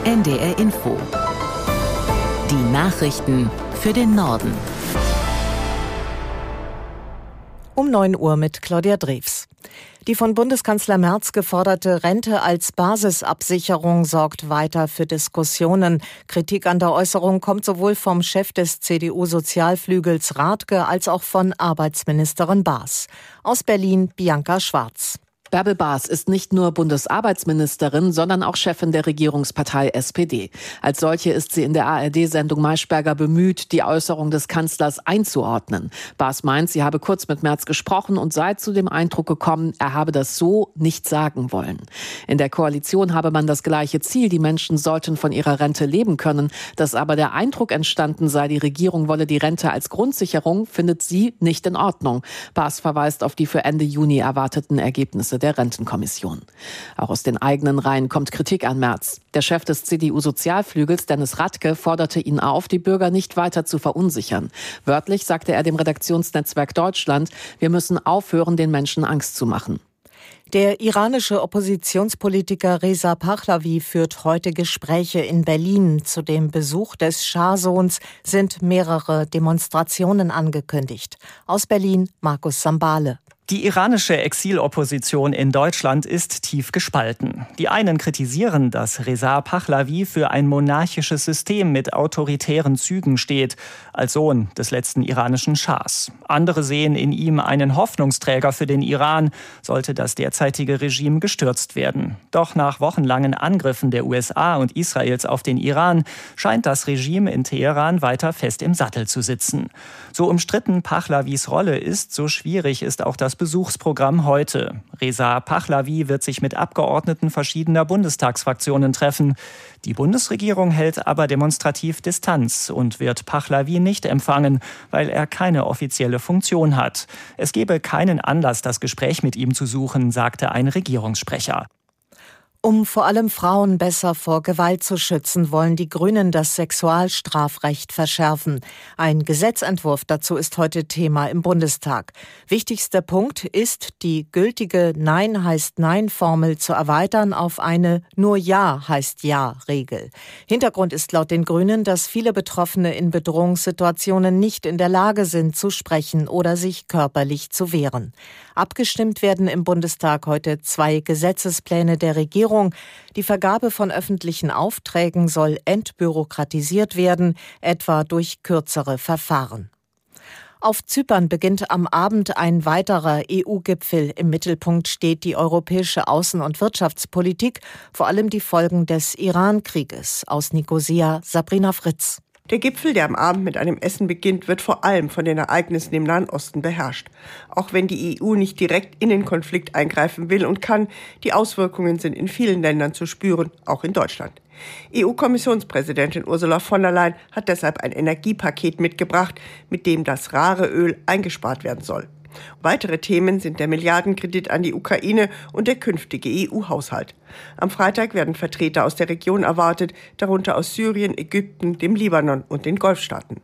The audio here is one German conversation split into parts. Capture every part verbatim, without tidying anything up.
N D R Info. Die Nachrichten für den Norden. Um neun Uhr mit Claudia Drews. Die von Bundeskanzler Merz geforderte Rente als Basisabsicherung sorgt weiter für Diskussionen. Kritik an der Äußerung kommt sowohl vom Chef des C D U-Sozialflügels Rathke als auch von Arbeitsministerin Baas. Aus Berlin Bianca Schwarz. Bärbel Baas ist nicht nur Bundesarbeitsministerin, sondern auch Chefin der Regierungspartei S P D. Als solche ist sie in der A R D-Sendung Maischberger bemüht, die Äußerung des Kanzlers einzuordnen. Baas meint, sie habe kurz mit Merz gesprochen und sei zu dem Eindruck gekommen, er habe das so nicht sagen wollen. In der Koalition habe man das gleiche Ziel, die Menschen sollten von ihrer Rente leben können. Dass aber der Eindruck entstanden sei, die Regierung wolle die Rente als Grundsicherung, findet sie nicht in Ordnung. Baas verweist auf die für Ende Juni erwarteten Ergebnisse der Rentenkommission. Auch aus den eigenen Reihen kommt Kritik an Merz. Der Chef des C D U-Sozialflügels, Dennis Rathke, forderte ihn auf, die Bürger nicht weiter zu verunsichern. Wörtlich sagte er dem Redaktionsnetzwerk Deutschland, wir müssen aufhören, den Menschen Angst zu machen. Der iranische Oppositionspolitiker Reza Pahlavi führt heute Gespräche in Berlin. Zu dem Besuch des Schahsohns sind mehrere Demonstrationen angekündigt. Aus Berlin Markus Sambale. Die iranische Exilopposition in Deutschland ist tief gespalten. Die einen kritisieren, dass Reza Pahlavi für ein monarchisches System mit autoritären Zügen steht, als Sohn des letzten iranischen Schahs. Andere sehen in ihm einen Hoffnungsträger für den Iran, sollte das derzeitige Regime gestürzt werden. Doch nach wochenlangen Angriffen der U S A und Israels auf den Iran scheint das Regime in Teheran weiter fest im Sattel zu sitzen. So umstritten Pahlavis Rolle ist, so schwierig ist auch das Besuchsprogramm heute. Reza Pahlavi wird sich mit Abgeordneten verschiedener Bundestagsfraktionen treffen. Die Bundesregierung hält aber demonstrativ Distanz und wird Pahlavi nicht empfangen, weil er keine offizielle Funktion hat. Es gebe keinen Anlass, das Gespräch mit ihm zu suchen, sagte ein Regierungssprecher. Um vor allem Frauen besser vor Gewalt zu schützen, wollen die Grünen das Sexualstrafrecht verschärfen. Ein Gesetzentwurf dazu ist heute Thema im Bundestag. Wichtigster Punkt ist, die gültige Nein heißt Nein-Formel zu erweitern auf eine Nur Ja heißt Ja-Regel. Hintergrund ist laut den Grünen, dass viele Betroffene in Bedrohungssituationen nicht in der Lage sind, zu sprechen oder sich körperlich zu wehren. Abgestimmt werden im Bundestag heute zwei Gesetzespläne der Regierung. Die Vergabe von öffentlichen Aufträgen soll entbürokratisiert werden, etwa durch kürzere Verfahren. Auf Zypern beginnt am Abend ein weiterer E U-Gipfel. Im Mittelpunkt steht die europäische Außen- und Wirtschaftspolitik, vor allem die Folgen des Iran-Krieges. Aus Nikosia Sabrina Fritz. Der Gipfel, der am Abend mit einem Essen beginnt, wird vor allem von den Ereignissen im Nahen Osten beherrscht. Auch wenn die E U nicht direkt in den Konflikt eingreifen will und kann, die Auswirkungen sind in vielen Ländern zu spüren, auch in Deutschland. E U-Kommissionspräsidentin Ursula von der Leyen hat deshalb ein Energiepaket mitgebracht, mit dem das rare Öl eingespart werden soll. Weitere Themen sind der Milliardenkredit an die Ukraine und der künftige E U-Haushalt. Am Freitag werden Vertreter aus der Region erwartet, darunter aus Syrien, Ägypten, dem Libanon und den Golfstaaten.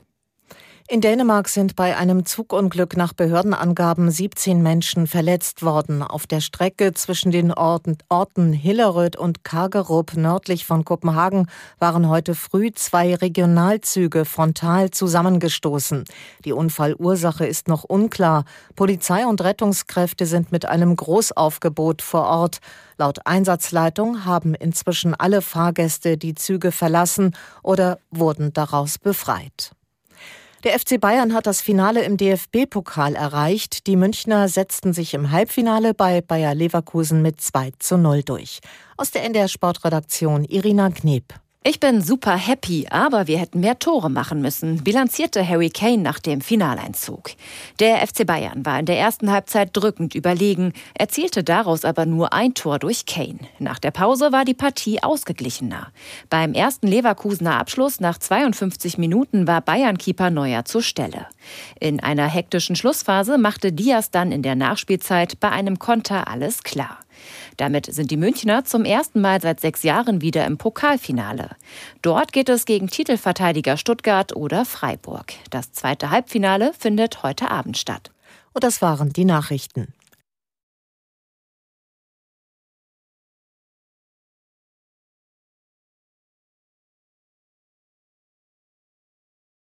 In Dänemark sind bei einem Zugunglück nach Behördenangaben siebzehn Menschen verletzt worden. Auf der Strecke zwischen den Orten, Orten Hillerød und Kagerup nördlich von Kopenhagen waren heute früh zwei Regionalzüge frontal zusammengestoßen. Die Unfallursache ist noch unklar. Polizei und Rettungskräfte sind mit einem Großaufgebot vor Ort. Laut Einsatzleitung haben inzwischen alle Fahrgäste die Züge verlassen oder wurden daraus befreit. Der F C Bayern hat das Finale im D F B-Pokal erreicht. Die Münchner setzten sich im Halbfinale bei Bayer Leverkusen mit zwei zu null durch. Aus der N D R-Sportredaktion Irina Kneb. Ich bin super happy, aber wir hätten mehr Tore machen müssen, bilanzierte Harry Kane nach dem Finaleinzug. Der F C Bayern war in der ersten Halbzeit drückend überlegen, erzielte daraus aber nur ein Tor durch Kane. Nach der Pause war die Partie ausgeglichener. Beim ersten Leverkusener Abschluss nach zweiundfünfzig Minuten war Bayern-Keeper Neuer zur Stelle. In einer hektischen Schlussphase machte Diaz dann in der Nachspielzeit bei einem Konter alles klar. Damit sind die Münchner zum ersten Mal seit sechs Jahren wieder im Pokalfinale. Dort geht es gegen Titelverteidiger Stuttgart oder Freiburg. Das zweite Halbfinale findet heute Abend statt. Und das waren die Nachrichten.